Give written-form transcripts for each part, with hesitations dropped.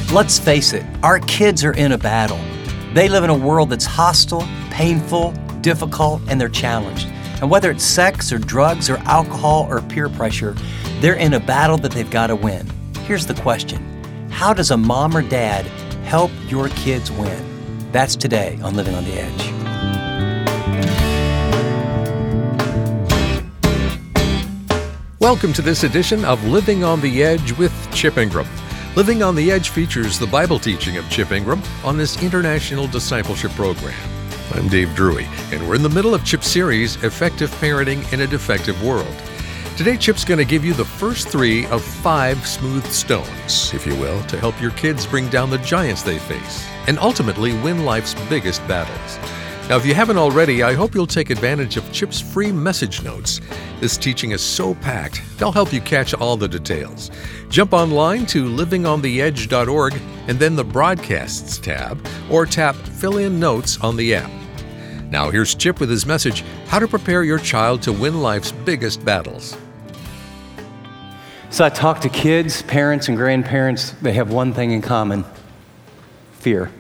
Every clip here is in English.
Let's face it, our kids are in a battle. They live in a world that's hostile, painful, difficult, and they're challenged. And whether it's sex or drugs or alcohol or peer pressure, they're in a battle that they've got to win. Here's the question: how does a mom or dad help your kids win? That's today on Living on the Edge. Welcome to this edition of Living on the Edge with Chip Ingram. Living on the Edge features the Bible teaching of Chip Ingram on this international discipleship program. I'm Dave Drury, and we're in the middle of Chip's series, Effective Parenting in a Defective World. Today, Chip's going to give you the first 3 of 5 smooth stones, if you will, to help your kids bring down the giants they face and ultimately win life's biggest battles. Now, if you haven't already, I hope you'll take advantage of Chip's free message notes. This teaching is so packed, they'll help you catch all the details. Jump online to livingontheedge.org and then the Broadcasts tab, or tap Fill in Notes on the app. Now, here's Chip with his message, How to Prepare Your Child to Win Life's Biggest Battles. So I talk to kids, parents, and grandparents. They have one thing in common: fear.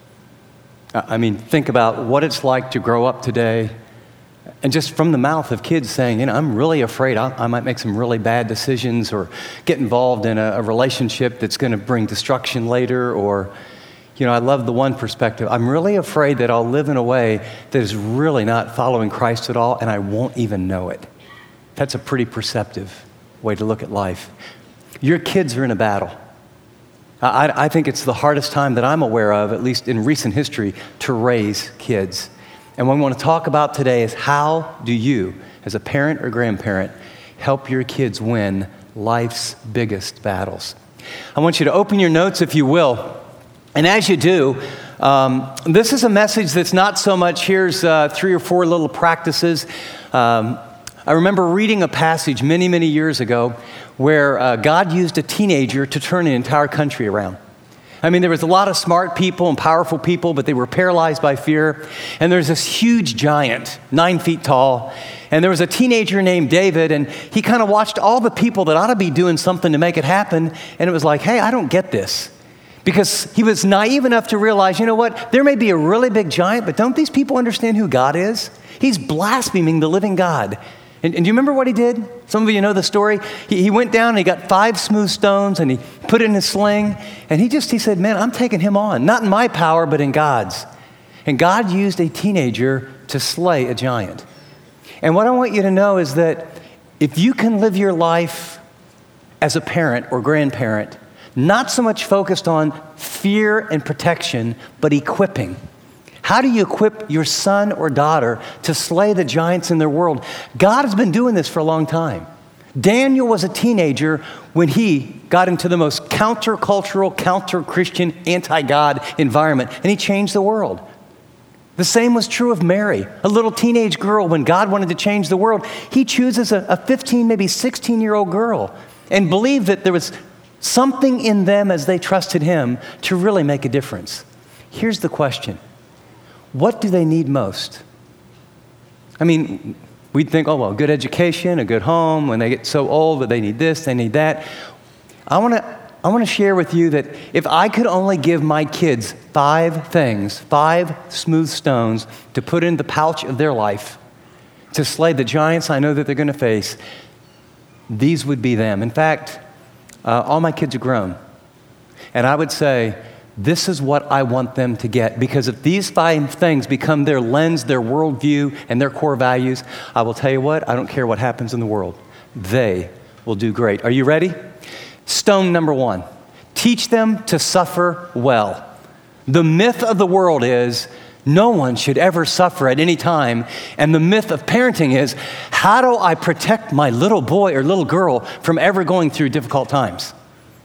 I mean, think about what it's like to grow up today, and just from the mouth of kids saying, I'm really afraid I might make some really bad decisions or get involved in a relationship that's going to bring destruction later. Or, I love the one perspective. I'm really afraid that I'll live in a way that is really not following Christ at all, and I won't even know it. That's a pretty perceptive way to look at life. Your kids are in a battle. I think it's the hardest time that I'm aware of, at least in recent history, to raise kids. And what we want to talk about today is how do you, as a parent or grandparent, help your kids win life's biggest battles. I want you to open your notes, if you will. And as you do, this is a message that's not so much, here's 3 or 4 little practices. I remember reading a passage many, many years ago where God used a teenager to turn an entire country around. I mean, there was a lot of smart people and powerful people, but they were paralyzed by fear. And there's this huge giant, 9 feet tall. And there was a teenager named David, and he kind of watched all the people that ought to be doing something to make it happen. And it was like, hey, I don't get this. Because he was naive enough to realize, you know what? There may be a really big giant, but don't these people understand who God is? He's blaspheming the living God. And do you remember what he did? Some of you know the story. He went down and he got 5 smooth stones and he put it in his sling. And he said, man, I'm taking him on. Not in my power, but in God's. And God used a teenager to slay a giant. And what I want you to know is that if you can live your life as a parent or grandparent, not so much focused on fear and protection, but equipping. How do you equip your son or daughter to slay the giants in their world? God has been doing this for a long time. Daniel was a teenager when he got into the most countercultural, counter-Christian, anti-God environment, and he changed the world. The same was true of Mary, a little teenage girl. When God wanted to change the world, he chooses a 15, maybe 16-year-old girl and believed that there was something in them as they trusted him to really make a difference. Here's the question. What do they need most? I mean, we'd think, good education, a good home. When they get so old, that they need this, they need that. I want to share with you that if I could only give my kids 5 things, 5 smooth stones to put in the pouch of their life to slay the giants I know that they're going to face, these would be them. In fact, all my kids are grown. And I would say, this is what I want them to get, because if these 5 things become their lens, their worldview, and their core values, I will tell you what, I don't care what happens in the world. They will do great. Are you ready? Stone number 1, teach them to suffer well. The myth of the world is no one should ever suffer at any time, and the myth of parenting is, how do I protect my little boy or little girl from ever going through difficult times?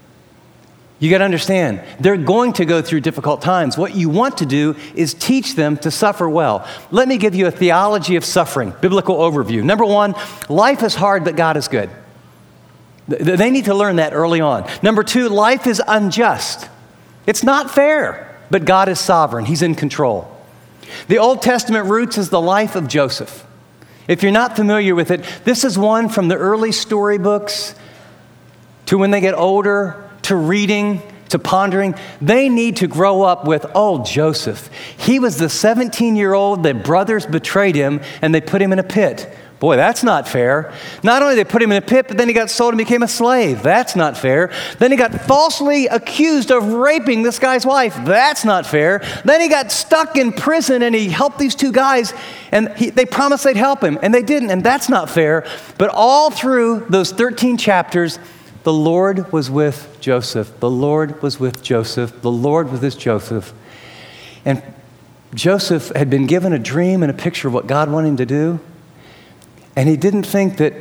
You got to understand, they're going to go through difficult times. What you want to do is teach them to suffer well. Let me give you a theology of suffering, biblical overview. Number 1, life is hard, but God is good. They need to learn that early on. Number 2, life is unjust. It's not fair, but God is sovereign. He's in control. The Old Testament roots is the life of Joseph. If you're not familiar with it, this is one from the early storybooks to when they get older, to reading to pondering, they need to grow up with, oh, Joseph. He was the 17-year-old that brothers betrayed him and they put him in a pit. Boy, that's not fair. Not only did they put him in a pit, but then he got sold and became a slave. That's not fair. Then he got falsely accused of raping this guy's wife. That's not fair. Then he got stuck in prison and he helped these two guys and they promised they'd help him and they didn't, and that's not fair. But all through those 13 chapters, the Lord was with Joseph. The Lord was with Joseph. The Lord was with Joseph. And Joseph had been given a dream and a picture of what God wanted him to do. And he didn't think that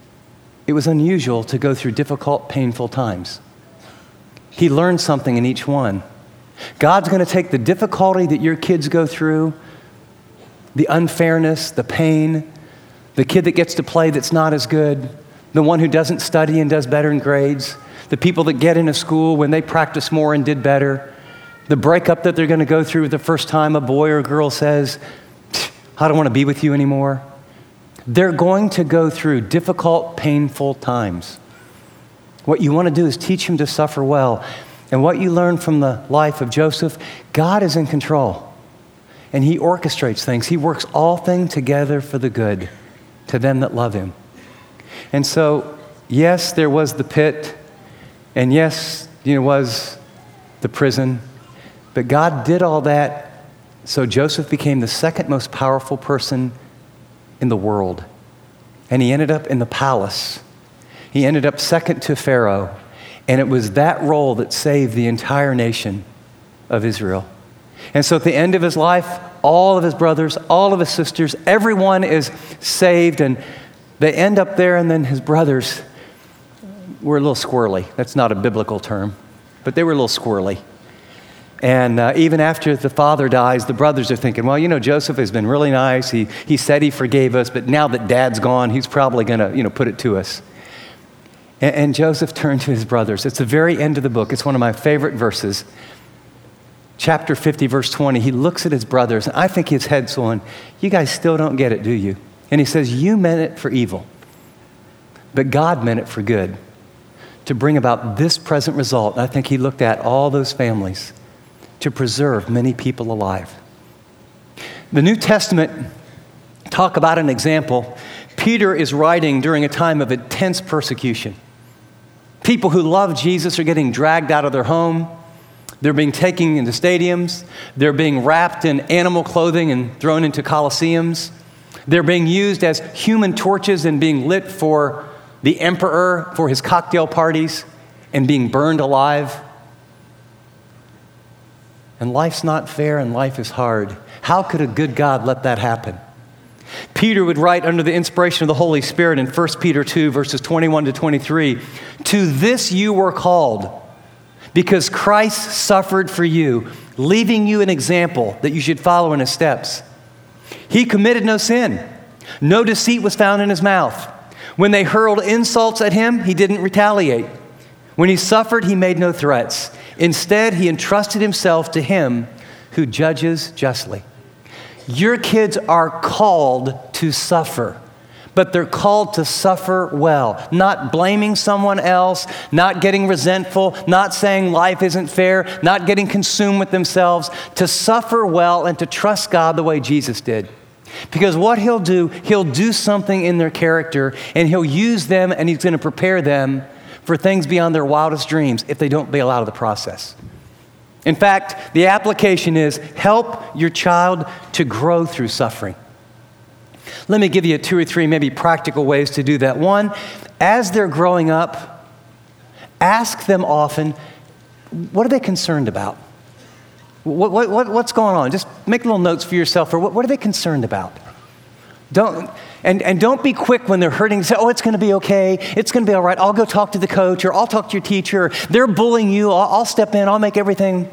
it was unusual to go through difficult, painful times. He learned something in each one. God's going to take the difficulty that your kids go through, the unfairness, the pain, the kid that gets to play that's not as good, the one who doesn't study and does better in grades, the people that get into school when they practice more and did better, the breakup that they're going to go through the first time a boy or a girl says, I don't want to be with you anymore. They're going to go through difficult, painful times. What you want to do is teach them to suffer well. And what you learn from the life of Joseph, God is in control. And he orchestrates things. He works all things together for the good to them that love him. And so, yes, there was the pit. And yes, was the prison. But God did all that so Joseph became the second most powerful person in the world. And he ended up in the palace. He ended up second to Pharaoh. And it was that role that saved the entire nation of Israel. And so at the end of his life, all of his brothers, all of his sisters, everyone is saved. And they end up there, and then his brothers were a little squirrely. That's not a biblical term, but they were a little squirrely. And even after the father dies, the brothers are thinking, well, Joseph has been really nice. He said he forgave us, but now that Dad's gone, he's probably going to, put it to us. And Joseph turned to his brothers. It's the very end of the book. It's one of my favorite verses. Chapter 50, verse 20. He looks at his brothers, and I think his head's going, you guys still don't get it, do you? And he says, you meant it for evil, but God meant it for good, to bring about this present result. And I think he looked at all those families to preserve many people alive. The New Testament talk about an example. Peter is writing during a time of intense persecution. People who love Jesus are getting dragged out of their home. They're being taken into stadiums. They're being wrapped in animal clothing and thrown into coliseums. They're being used as human torches and being lit for the emperor for his cocktail parties and being burned alive. And life's not fair and life is hard. How could a good God let that happen? Peter would write under the inspiration of the Holy Spirit in 1 Peter 2, verses 21 to 23, to this you were called, because Christ suffered for you, leaving you an example that you should follow in his steps. He committed no sin. No deceit was found in his mouth. When they hurled insults at him, he didn't retaliate. When he suffered, he made no threats. Instead, he entrusted himself to him who judges justly. Your kids are called to suffer, but they're called to suffer well, not blaming someone else, not getting resentful, not saying life isn't fair, not getting consumed with themselves, to suffer well and to trust God the way Jesus did. Because what he'll do something in their character, and he'll use them, and he's going to prepare them for things beyond their wildest dreams if they don't bail out of the process. In fact, the application is help your child to grow through suffering. Let me give you 2 or 3 maybe practical ways to do that. One, as they're growing up, ask them often, what are they concerned about? What's going on? Just make little notes for yourself. Or what are they concerned about? Don't be quick when they're hurting. Say, oh, it's going to be okay. It's going to be all right. I'll go talk to the coach, or I'll talk to your teacher. They're bullying you. I'll step in. I'll make everything.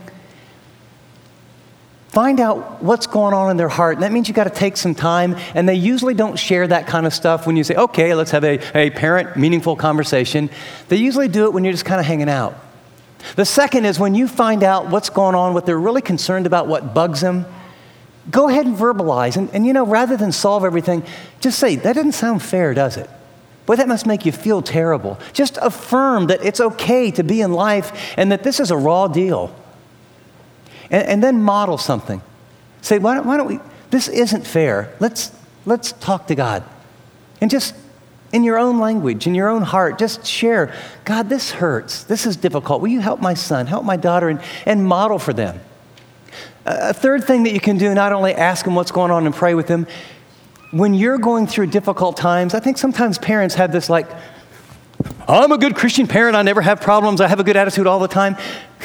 Find out what's going on in their heart. And that means you got to take some time. And they usually don't share that kind of stuff when you say, okay, let's have a parent meaningful conversation. They usually do it when you're just kind of hanging out. The second is when you find out what's going on, what they're really concerned about, what bugs them, go ahead and verbalize. And rather than solve everything, just say, that doesn't sound fair, does it? Boy, that must make you feel terrible. Just affirm that it's okay to be in life and that this is a raw deal. And then model something. Say, why don't we, this isn't fair. Let's talk to God. And just in your own language, in your own heart, just share, God, this hurts. This is difficult. Will you help my son, help my daughter, and model for them? A third thing that you can do, not only ask them what's going on and pray with them, when you're going through difficult times, I think sometimes parents have this like, I'm a good Christian parent, I never have problems, I have a good attitude all the time.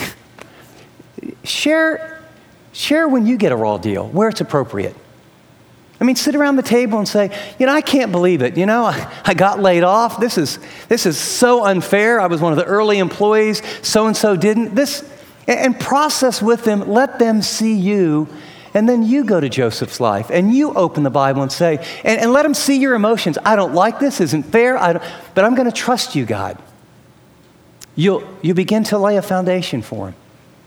Share when you get a raw deal, where it's appropriate. I mean, sit around the table and say, I can't believe it. I got laid off. This is so unfair. I was one of the early employees. So-and-so didn't. And process with them. Let them see you. And then you go to Joseph's life and you open the Bible and say, and let them see your emotions. I don't like this. Isn't fair. But I'm going to trust you, God. You begin to lay a foundation for them.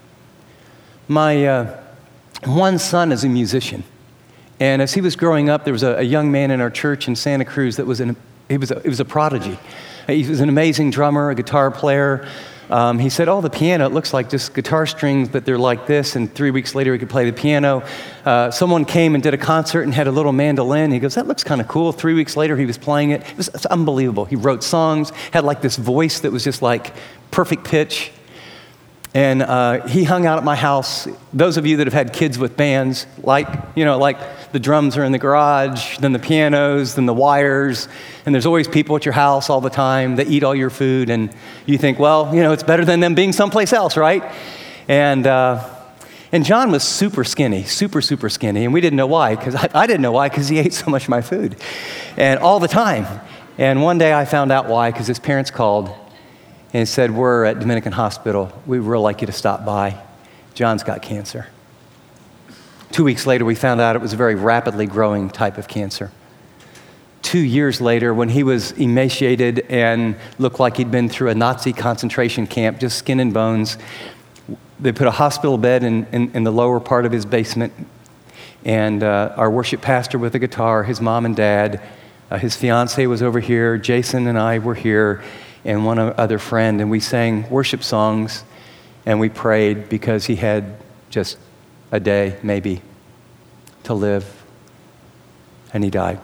My one son is a musician. And as he was growing up, there was a young man in our church in Santa Cruz that was a prodigy. He was an amazing drummer, a guitar player. He said, the piano, it looks like just guitar strings, but they're like this. And 3 weeks later, he could play the piano. Someone came and did a concert and had a little mandolin. He goes, that looks kind of cool. 3 weeks later, he was playing it. It's unbelievable. He wrote songs, had like this voice that was just like perfect pitch. And he hung out at my house. Those of you that have had kids with bands, like the drums are in the garage, then the pianos, then the wires, and there's always people at your house all the time that eat all your food, and you think, it's better than them being someplace else, right? And John was super skinny, super skinny, and we didn't know why, because I didn't know why, because he ate so much of my food, and all the time. And one day I found out why, because his parents called, and said, we're at Dominican Hospital. We'd really like you to stop by. John's got cancer. 2 weeks later, we found out it was a very rapidly growing type of cancer. 2 years later, when he was emaciated and looked like he'd been through a Nazi concentration camp, just skin and bones, they put a hospital bed in the lower part of his basement. And our worship pastor with a guitar, his mom and dad, his fiance was over here, Jason and I were here, and one other friend, and we sang worship songs, and we prayed because he had just a day, maybe, to live, and he died.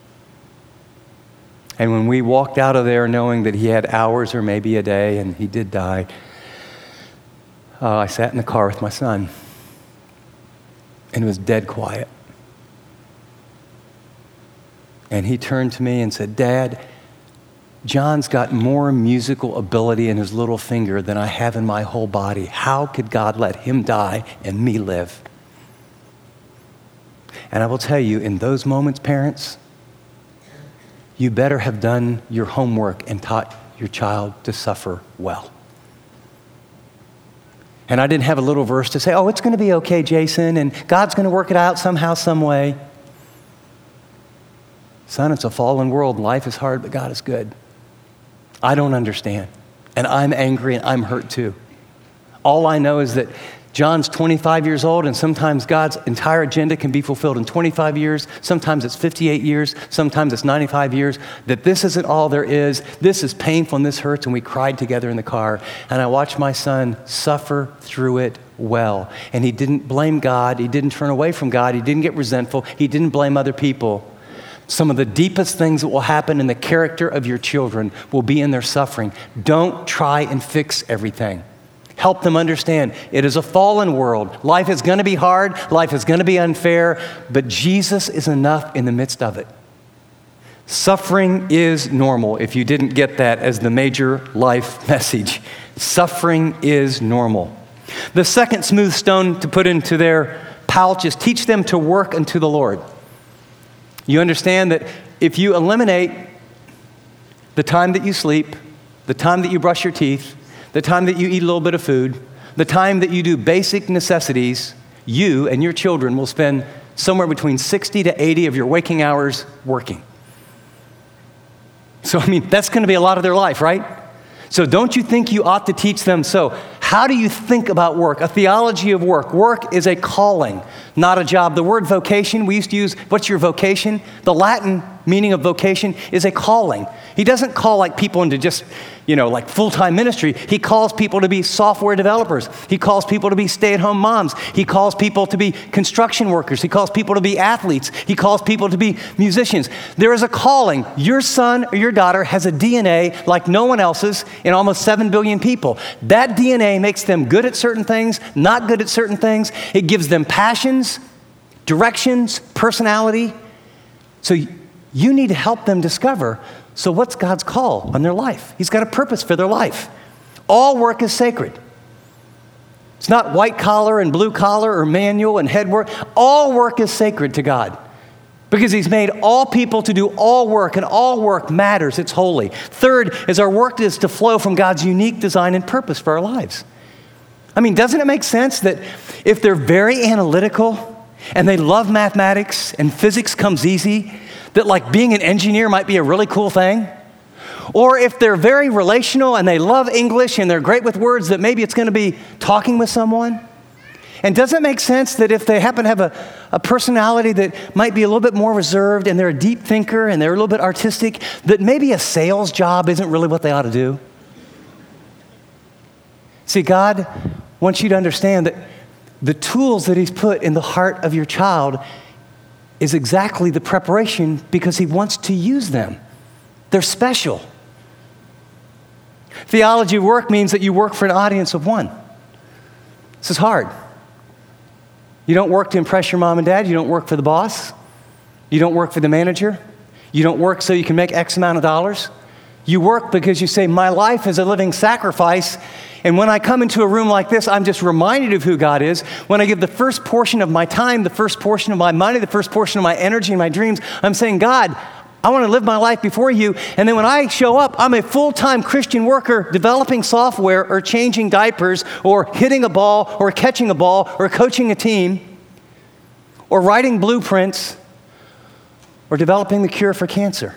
And when we walked out of there knowing that he had hours or maybe a day, and he did die, I sat in the car with my son, and it was dead quiet. And he turned to me and said, Dad, John's got more musical ability in his little finger than I have in my whole body. How could God let him die and me live? And I will tell you, in those moments, parents, you better have done your homework and taught your child to suffer well. And I didn't have a little verse to say, it's going to be okay, Jason, and God's going to work it out somehow, some way. Son, it's a fallen world. Life is hard, but God is good. I don't understand. And I'm angry and I'm hurt too. All I know is that John's 25 years old, and sometimes God's entire agenda can be fulfilled in 25 years. Sometimes it's 58 years. Sometimes it's 95 years. That this isn't all there is. This is painful and this hurts. And we cried together in the car. And I watched my son suffer through it well. And he didn't blame God. He didn't turn away from God. He didn't get resentful. He didn't blame other people. Some of the deepest things that will happen in the character of your children will be in their suffering. Don't try and fix everything. Help them understand it is a fallen world. Life is going to be hard. Life is going to be unfair. But Jesus is enough in the midst of it. Suffering is normal, if you didn't get that as the major life message. Suffering is normal. The second smooth stone to put into their pouch is teach them to work unto the Lord. You understand that if you eliminate the time that you sleep, the time that you brush your teeth, the time that you eat a little bit of food, the time that you do basic necessities, you and your children will spend somewhere between 60 to 80 of your waking hours working. So, that's going to be a lot of their life, right? So don't you think you ought to teach them so? How do you think about work? A theology of work. Work is a calling, not a job. The word vocation, we used to use, what's your vocation? The Latin meaning of vocation is a calling. He doesn't call like people into just, like full-time ministry. He calls people to be software developers. He calls people to be stay-at-home moms. He calls people to be construction workers. He calls people to be athletes. He calls people to be musicians. There is a calling. Your son or your daughter has a DNA like no one else's in almost 7 billion people. That DNA makes them good at certain things, not good at certain things. It gives them passions, directions, personality. So you need to help them discover, so what's God's call on their life? He's got a purpose for their life. All work is sacred. It's not white collar and blue collar or manual and head work. All work is sacred to God because He's made all people to do all work, and all work matters. It's holy. Third is our work is to flow from God's unique design and purpose for our lives. I mean, doesn't it make sense that if they're very analytical and they love mathematics and physics comes easy, that like being an engineer might be a really cool thing? Or if they're very relational and they love English and they're great with words, that maybe it's going to be talking with someone? And does it make sense that if they happen to have a personality that might be a little bit more reserved and they're a deep thinker and they're a little bit artistic, that maybe a sales job isn't really what they ought to do? See, God wants you to understand that the tools that He's put in the heart of your child is exactly the preparation because He wants to use them. They're special. Theology of work means that you work for an audience of one. This is hard. You don't work to impress your mom and dad. You don't work for the boss. You don't work for the manager. You don't work so you can make X amount of dollars. You work because you say, my life is a living sacrifice. And when I come into a room like this, I'm just reminded of who God is. When I give the first portion of my time, the first portion of my money, the first portion of my energy and my dreams, I'm saying, God, I want to live my life before you. And then when I show up, I'm a full-time Christian worker developing software or changing diapers or hitting a ball or catching a ball or coaching a team or writing blueprints or developing the cure for cancer.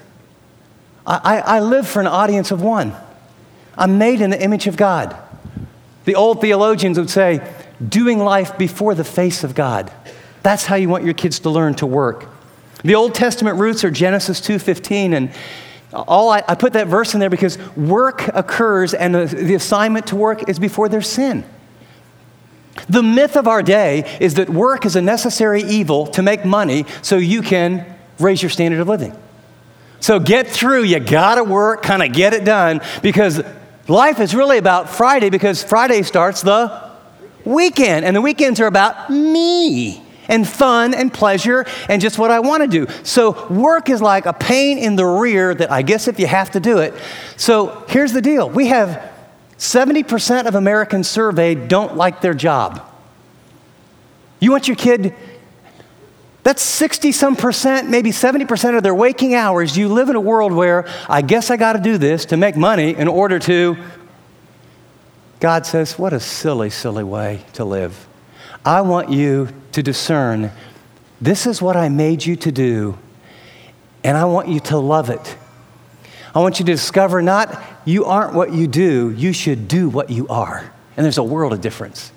I live for an audience of one. I'm made in the image of God. The old theologians would say, doing life before the face of God. That's how you want your kids to learn to work. The Old Testament roots are Genesis 2:15, and I put that verse in there because work occurs and the assignment to work is before there's sin. The myth of our day is that work is a necessary evil to make money so you can raise your standard of living. So get through, you gotta work, kind of get it done, because life is really about Friday, because Friday starts the weekend, and the weekends are about me and fun and pleasure and just what I want to do. So work is like a pain in the rear that I guess if you have to do it. So here's the deal. We have 70% of Americans surveyed don't like their job. You want your kid, that's 60-some%, maybe 70% of their waking hours. You live in a world where I guess I got to do this to make money in order to. God says, what a silly, silly way to live. I want you to discern, this is what I made you to do, and I want you to love it. I want you to discover not you aren't what you do, you should do what you are. And there's a world of difference.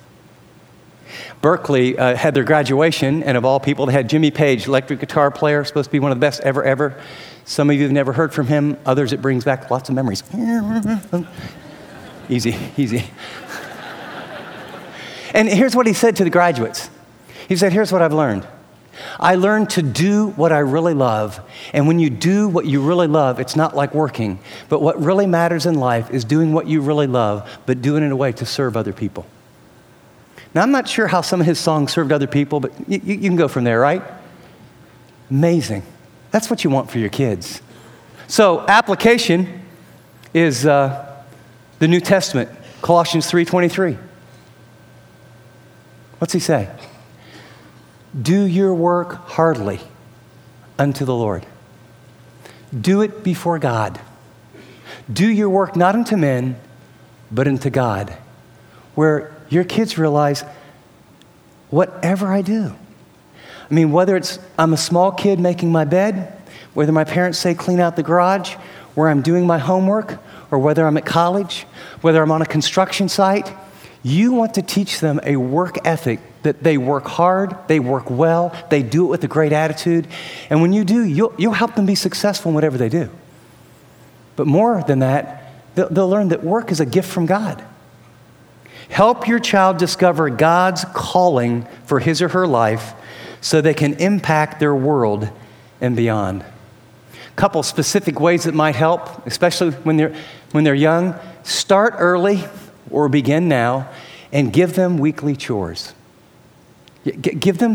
Berkeley had their graduation, and of all people, they had Jimmy Page, electric guitar player, supposed to be one of the best ever. Some of you have never heard from him. Others, it brings back lots of memories. Easy. And here's what he said to the graduates. He said, here's what I've learned. I learned to do what I really love. And when you do what you really love, it's not like working. But what really matters in life is doing what you really love, but doing it in a way to serve other people. Now, I'm not sure how some of his songs served other people, but you can go from there, right? Amazing. That's what you want for your kids. So application is the New Testament, Colossians 3:23. What's he say? Do your work heartily unto the Lord. Do it before God. Do your work not unto men, but unto God. Where your kids realize, whatever I do. I mean, whether it's I'm a small kid making my bed, whether my parents say clean out the garage, where I'm doing my homework, or whether I'm at college, whether I'm on a construction site, You want to teach them a work ethic, that they work hard, they work well, they do it with a great attitude. And when you do, you'll help them be successful in whatever they do. But more than that, they'll learn that work is a gift from God. Help your child discover God's calling for his or her life so they can impact their world and beyond. A couple specific ways that might help, especially when they're young. Start early or begin now and give them weekly chores. Give them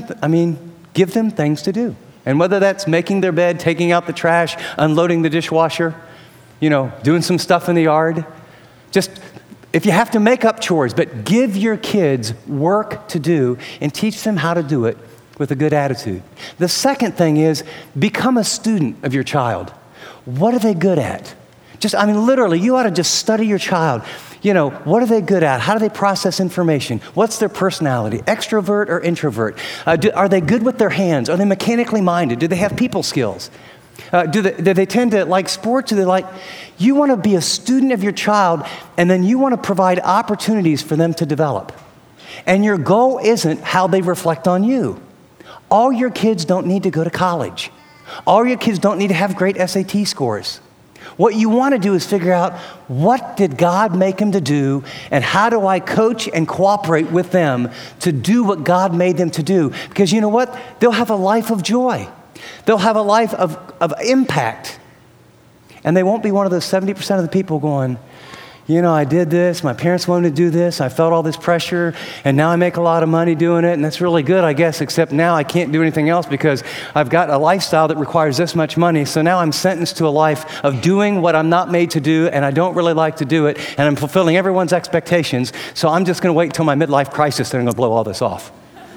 things to do. And whether that's making their bed, taking out the trash, unloading the dishwasher, doing some stuff in the yard. Just, if you have to make up chores, but give your kids work to do and teach them how to do it with a good attitude. The second thing is become a student of your child. What are they good at? Literally, you ought to just study your child. What are they good at? How do they process information? What's their personality? Extrovert or introvert? Are they good with their hands? Are they mechanically minded? Do they have people skills? Do they tend to like sports? You want to be a student of your child, and then you want to provide opportunities for them to develop. And your goal isn't how they reflect on you. All your kids don't need to go to college. All your kids don't need to have great SAT scores. What you want to do is figure out, what did God make them to do, and how do I coach and cooperate with them to do what God made them to do? Because you know what? They'll have a life of joy. They'll have a life of impact. And they won't be one of those 70% of the people going, I did this, my parents wanted to do this, I felt all this pressure, and now I make a lot of money doing it, and that's really good, I guess, except now I can't do anything else because I've got a lifestyle that requires this much money, so now I'm sentenced to a life of doing what I'm not made to do, and I don't really like to do it, and I'm fulfilling everyone's expectations, so I'm just going to wait until my midlife crisis, and I'm going to blow all this off.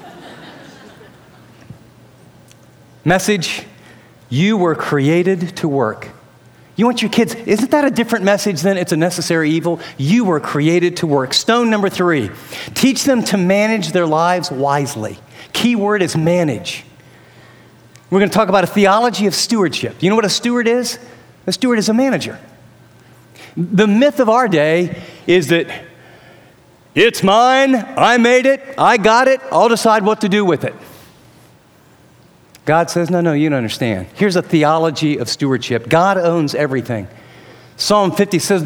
Message, you were created to work. You want your kids, isn't that a different message than it's a necessary evil? You were created to work. Stone number 3, teach them to manage their lives wisely. Key word is manage. We're going to talk about a theology of stewardship. You know what a steward is? A steward is a manager. The myth of our day is that it's mine, I made it, I got it, I'll decide what to do with it. God says, no, you don't understand. Here's a theology of stewardship. God owns everything. Psalm 50 says,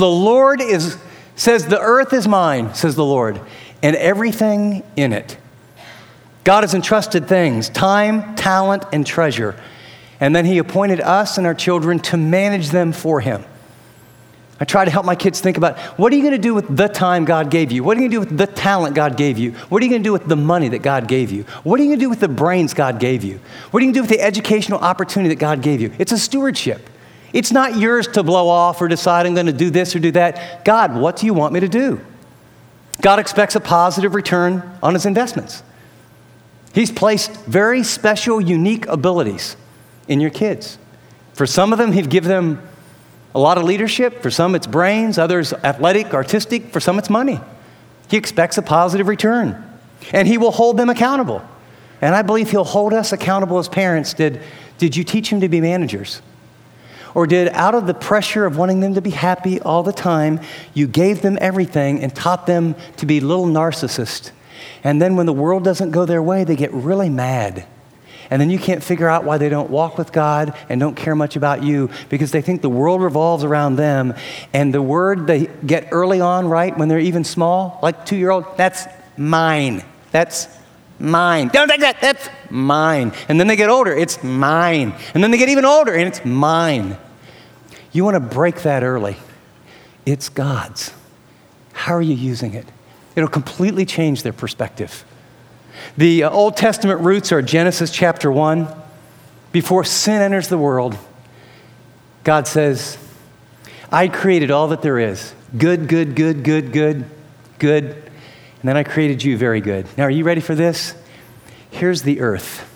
the earth is mine, says the Lord, and everything in it. God has entrusted things, time, talent, and treasure. And then he appointed us and our children to manage them for him. I try to help my kids think about, what are you going to do with the time God gave you? What are you going to do with the talent God gave you? What are you going to do with the money that God gave you? What are you going to do with the brains God gave you? What are you going to do with the educational opportunity that God gave you? It's a stewardship. It's not yours to blow off or decide I'm going to do this or do that. God, what do you want me to do? God expects a positive return on his investments. He's placed very special, unique abilities in your kids. For some of them, he'd give them a lot of leadership. For some, it's brains. Others, athletic, artistic. For some, it's money. He expects a positive return. And he will hold them accountable. And I believe he'll hold us accountable as parents. Did you teach them to be managers? Or did, out of the pressure of wanting them to be happy all the time, you gave them everything and taught them to be little narcissists? And then when the world doesn't go their way, they get really mad. And then you can't figure out why they don't walk with God and don't care much about you, because they think the world revolves around them. And the word they get early on, right, when they're even small, like 2-year-old, that's mine. That's mine. Don't take that. That's mine. And then they get older, it's mine. And then they get even older, and it's mine. You want to break that early. It's God's. How are you using it? It'll completely change their perspective. The Old Testament roots are Genesis chapter 1. Before sin enters the world, God says, I created all that there is. Good, good, good, good, good, good. And then I created you very good. Now, are you ready for this? Here's the earth.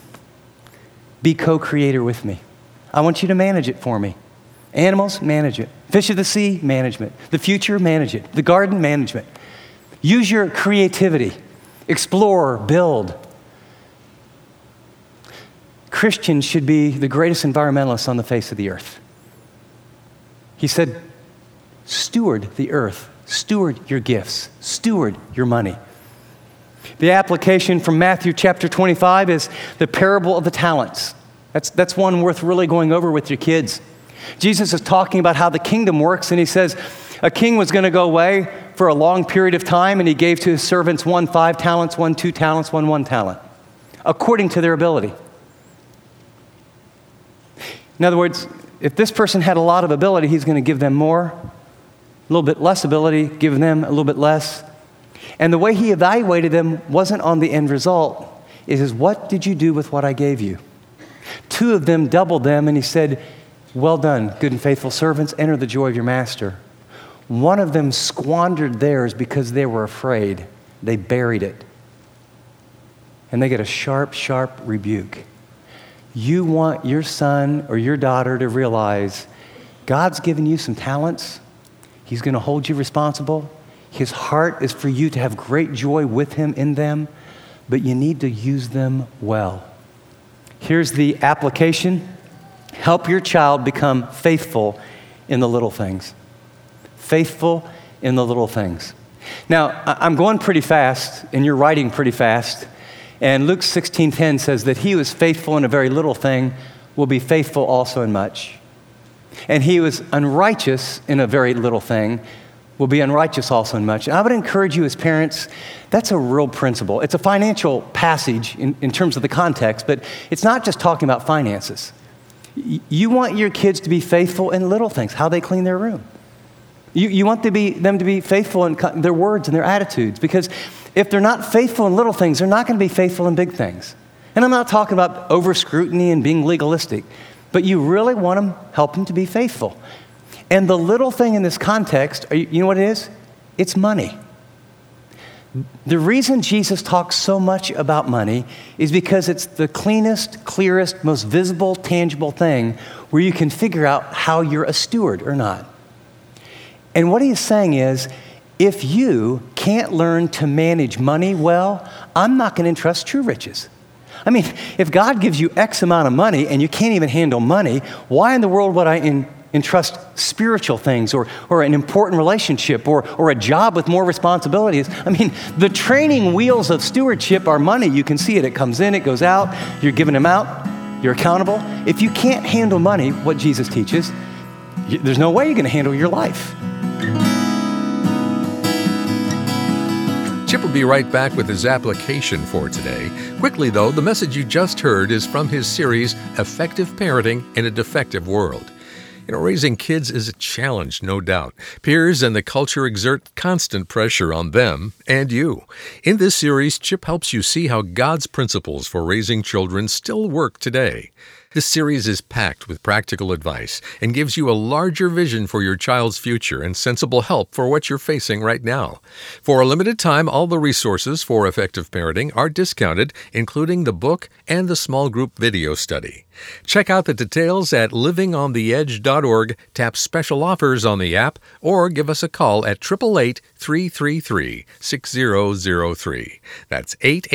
Be co-creator with me. I want you to manage it for me. Animals, manage it. Fish of the sea, management. The future, manage it. The garden, management. Use your creativity. Explore, build. Christians should be the greatest environmentalists on the face of the earth. He said, steward the earth Steward your gifts. Steward your money. The application from Matthew chapter 25 is the parable of the talents. That's one worth really going over with your kids. Jesus is talking about how the kingdom works, and he says a king was going to go away for a long period of time, and he gave to his servants one 5 talents, one 2 talents, one 1 talent, according to their ability. In other words, if this person had a lot of ability, he's going to give them more. A little bit less ability, give them a little bit less. And the way he evaluated them wasn't on the end result. It is, what did you do with what I gave you? 2 of them doubled them, and he said, well done, good and faithful servants, enter the joy of your master. 1 of them squandered theirs because they were afraid. They buried it. And they get a sharp, sharp rebuke. You want your son or your daughter to realize God's given you some talents. He's going to hold you responsible. His heart is for you to have great joy with him in them, but you need to use them well. Here's the application. Help your child become faithful in the little things. Faithful in the little things. Now, I'm going pretty fast, and you're writing pretty fast. And Luke 16:10 says that he who is faithful in a very little thing will be faithful also in much. And he who is unrighteous in a very little thing will be unrighteous also in much. And I would encourage you as parents, that's a real principle. It's a financial passage in terms of the context, but it's not just talking about finances. You want your kids to be faithful in little things, how they clean their room. You want them to be faithful in their words and their attitudes, because if they're not faithful in little things, they're not going to be faithful in big things. And I'm not talking about over scrutiny and being legalistic, but you really want to help them to be faithful. And the little thing in this context, you know what it is? It's money. The reason Jesus talks so much about money is because it's the cleanest, clearest, most visible, tangible thing where you can figure out how you're a steward or not. And what he's saying is, if you can't learn to manage money well, I'm not going to entrust true riches. I mean, if God gives you X amount of money and you can't even handle money, why in the world would I entrust spiritual things or an important relationship or a job with more responsibilities? I mean, the training wheels of stewardship are money. You can see it. It comes in, it goes out. You're giving them out. You're accountable. If you can't handle money, what Jesus teaches, there's no way you're going to handle your life. Chip will be right back with his application for today. Quickly, though, the message you just heard is from his series, Effective Parenting in a Defective World. Raising kids is a challenge, no doubt. Peers and the culture exert constant pressure on them and you. In this series, Chip helps you see how God's principles for raising children still work today. This series is packed with practical advice and gives you a larger vision for your child's future and sensible help for what you're facing right now. For a limited time, all the resources for effective parenting are discounted, including the book and the small group video study. Check out the details at livingontheedge.org, tap special offers on the app, or give us a call at 888-333-6003. That's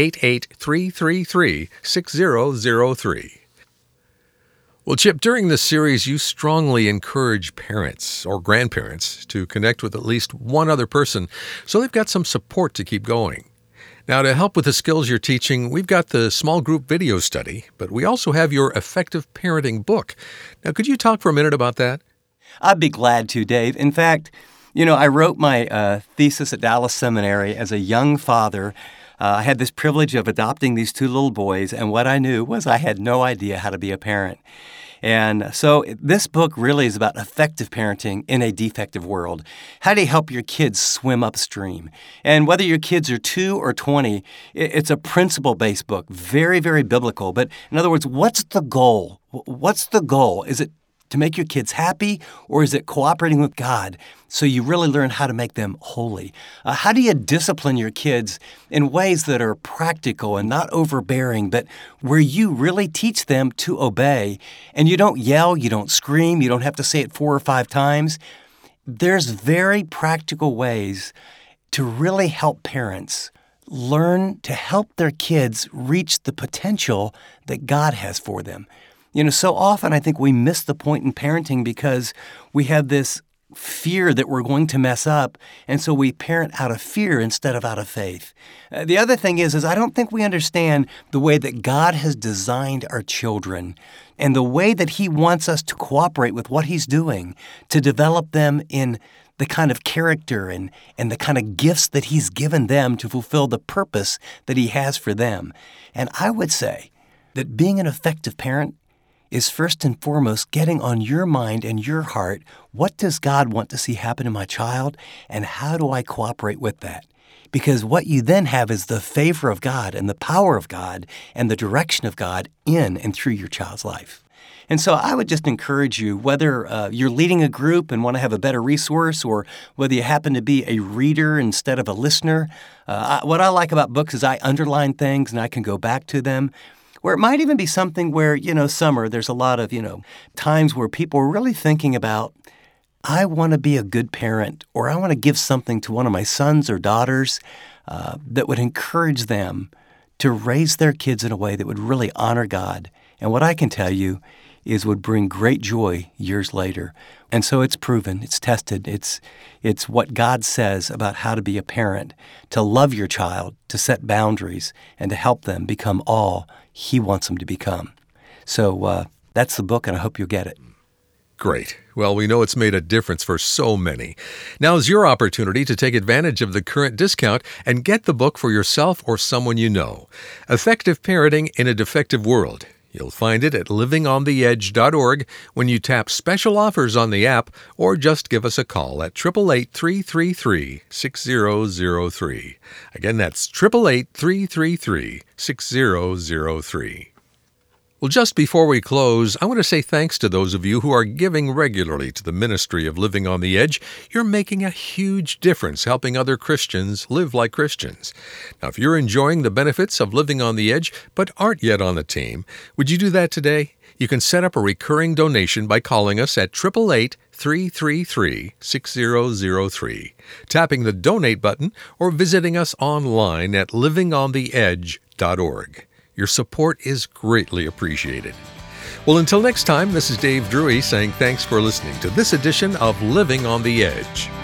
888-333-6003. Well, Chip, during this series, you strongly encourage parents or grandparents to connect with at least one other person so they've got some support to keep going. Now, to help with the skills you're teaching, we've got the small group video study, but we also have your Effective Parenting book. Now, could you talk for a minute about that? I'd be glad to, Dave. In fact, I wrote my thesis at Dallas Seminary as a young father. I had this privilege of adopting these 2 little boys, and what I knew was I had no idea how to be a parent. And so this book really is about effective parenting in a defective world. How do you help your kids swim upstream? And whether your kids are 2 or 20, it's a principle-based book, very, very biblical. But in other words, what's the goal? What's the goal? Is it to make your kids happy, or is it cooperating with God so you really learn how to make them holy? How do you discipline your kids in ways that are practical and not overbearing, but where you really teach them to obey, and you don't yell, you don't scream, you don't have to say it 4 or 5 times? There's very practical ways to really help parents learn to help their kids reach the potential that God has for them. So often I think we miss the point in parenting because we have this fear that we're going to mess up, and so we parent out of fear instead of out of faith. The other thing is I don't think we understand the way that God has designed our children and the way that He wants us to cooperate with what He's doing to develop them in the kind of character and the kind of gifts that He's given them to fulfill the purpose that He has for them. And I would say that being an effective parent is first and foremost getting on your mind and your heart, what does God want to see happen in my child, and how do I cooperate with that? Because what you then have is the favor of God and the power of God and the direction of God in and through your child's life. And so I would just encourage you, whether you're leading a group and want to have a better resource, or whether you happen to be a reader instead of a listener, what I like about books is I underline things and I can go back to them. Or it might even be something where, summer, there's a lot of, times where people are really thinking about, I want to be a good parent, or I want to give something to one of my sons or daughters that would encourage them to raise their kids in a way that would really honor God. And what I can tell you is would bring great joy years later. And so it's proven, it's tested, it's what God says about how to be a parent, to love your child, to set boundaries, and to help them become all He wants them to become. So that's the book, and I hope you'll get it. Great. Well, we know it's made a difference for so many. Now is your opportunity to take advantage of the current discount and get the book for yourself or someone you know. Effective Parenting in a Defective World. You'll find it at livingontheedge.org when you tap special offers on the app, or just give us a call at 888-333-6003. Again, that's 888-333-6003. Well, just before we close, I want to say thanks to those of you who are giving regularly to the ministry of Living on the Edge. You're making a huge difference helping other Christians live like Christians. Now, if you're enjoying the benefits of Living on the Edge but aren't yet on the team, would you do that today? You can set up a recurring donation by calling us at 888-333-6003, tapping the donate button, or visiting us online at livingontheedge.org. Your support is greatly appreciated. Well, until next time, this is Dave Drury saying thanks for listening to this edition of Living on the Edge.